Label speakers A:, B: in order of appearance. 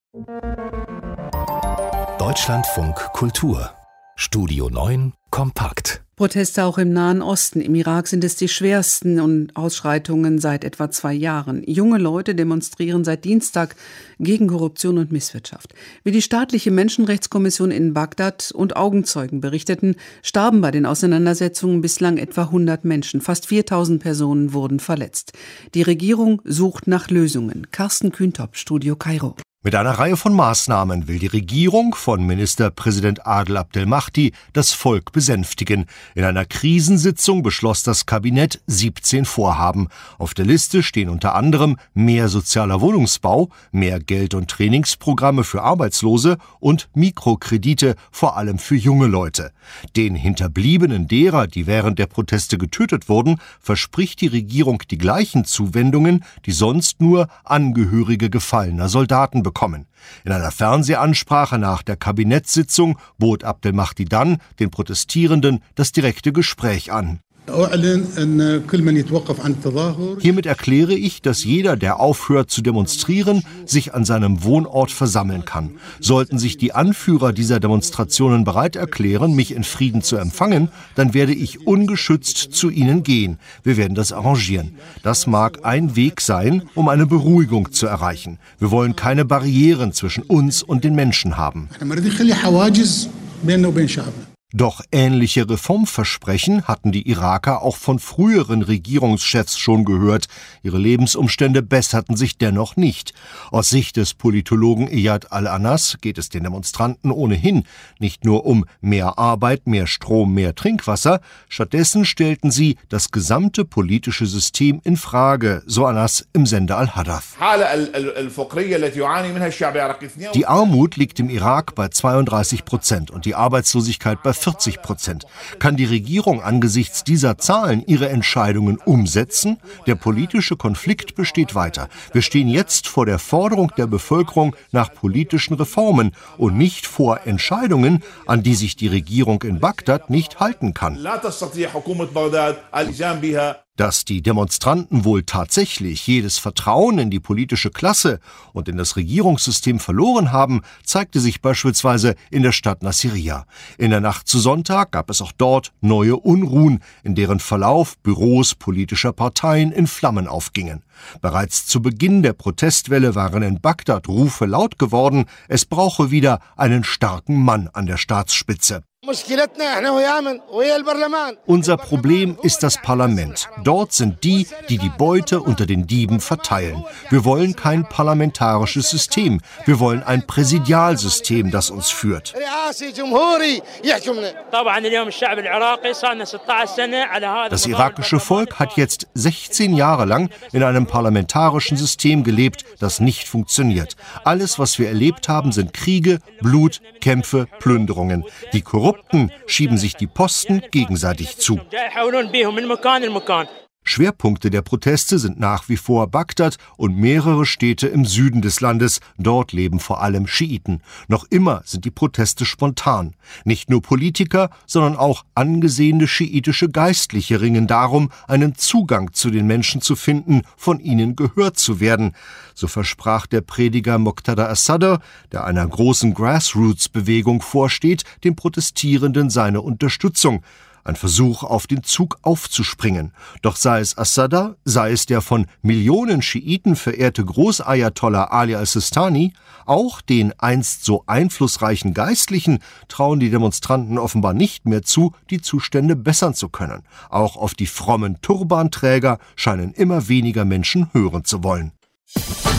A: Deutschlandfunk Kultur Studio 9 kompakt.
B: Proteste auch im Nahen Osten. Im Irak sind es die schwersten Ausschreitungen seit etwa 2 Jahren. Junge Leute demonstrieren seit Dienstag gegen Korruption und Misswirtschaft. Wie die staatliche Menschenrechtskommission in Bagdad und Augenzeugen berichteten, starben bei den Auseinandersetzungen bislang etwa 100 Menschen. Fast 4000 Personen wurden verletzt. Die Regierung sucht nach Lösungen. Carsten Kühntop, Studio Kairo.
C: Mit einer Reihe von Maßnahmen will die Regierung von Ministerpräsident Adel Abdel-Mahdi das Volk besänftigen. In einer Krisensitzung beschloss das Kabinett 17 Vorhaben. Auf der Liste stehen unter anderem mehr sozialer Wohnungsbau, mehr Geld- und Trainingsprogramme für Arbeitslose und Mikrokredite, vor allem für junge Leute. Den Hinterbliebenen derer, die während der Proteste getötet wurden, verspricht die Regierung die gleichen Zuwendungen, die sonst nur Angehörige gefallener Soldaten bekommen. In einer Fernsehansprache nach der Kabinettssitzung bot Abdel-Mahdi dann den Protestierenden das direkte Gespräch an. Hiermit erkläre ich, dass jeder, der aufhört zu demonstrieren, sich an seinem Wohnort versammeln kann. Sollten sich die Anführer dieser Demonstrationen bereit erklären, mich in Frieden zu empfangen, dann werde ich ungeschützt zu ihnen gehen. Wir werden das arrangieren. Das mag ein Weg sein, um eine Beruhigung zu erreichen. Wir wollen keine Barrieren zwischen uns und den Menschen haben. Doch ähnliche Reformversprechen hatten die Iraker auch von früheren Regierungschefs schon gehört. Ihre Lebensumstände besserten sich dennoch nicht. Aus Sicht des Politologen Iyad al-Anas geht es den Demonstranten ohnehin nicht nur um mehr Arbeit, mehr Strom, mehr Trinkwasser. Stattdessen stellten sie das gesamte politische System in Frage, so Anas im Sender Al-Hadaf. Die Armut liegt im Irak bei 32% und die Arbeitslosigkeit bei 40%. Kann die Regierung angesichts dieser Zahlen ihre Entscheidungen umsetzen? Der politische Konflikt besteht weiter. Wir stehen jetzt vor der Forderung der Bevölkerung nach politischen Reformen und nicht vor Entscheidungen, an die sich die Regierung in Bagdad nicht halten kann. Dass die Demonstranten wohl tatsächlich jedes Vertrauen in die politische Klasse und in das Regierungssystem verloren haben, zeigte sich beispielsweise in der Stadt Nasiriyah. In der Nacht zu Sonntag gab es auch dort neue Unruhen, in deren Verlauf Büros politischer Parteien in Flammen aufgingen. Bereits zu Beginn der Protestwelle waren in Bagdad Rufe laut geworden, es brauche wieder einen starken Mann an der Staatsspitze. Unser Problem ist das Parlament. Dort sind die, die die Beute unter den Dieben verteilen. Wir wollen kein parlamentarisches System. Wir wollen ein Präsidialsystem, das uns führt. Das irakische Volk hat jetzt 16 Jahre lang in einem parlamentarischen System gelebt, das nicht funktioniert. Alles, was wir erlebt haben, sind Kriege, Blut, Kämpfe, Plünderungen. Die Korrupten schieben sich die Posten gegenseitig zu. Schwerpunkte der Proteste sind nach wie vor Bagdad und mehrere Städte im Süden des Landes. Dort leben vor allem Schiiten. Noch immer sind die Proteste spontan. Nicht nur Politiker, sondern auch angesehene schiitische Geistliche ringen darum, einen Zugang zu den Menschen zu finden, von ihnen gehört zu werden. So versprach der Prediger Moqtada as-Sadr, der einer großen Grassroots-Bewegung vorsteht, den Protestierenden seine Unterstützung. Ein Versuch, auf den Zug aufzuspringen. Doch sei es As-Sadr, sei es der von Millionen Schiiten verehrte Großayatollah Ali al-Sistani, auch den einst so einflussreichen Geistlichen trauen die Demonstranten offenbar nicht mehr zu, die Zustände bessern zu können. Auch auf die frommen Turbanträger scheinen immer weniger Menschen hören zu wollen.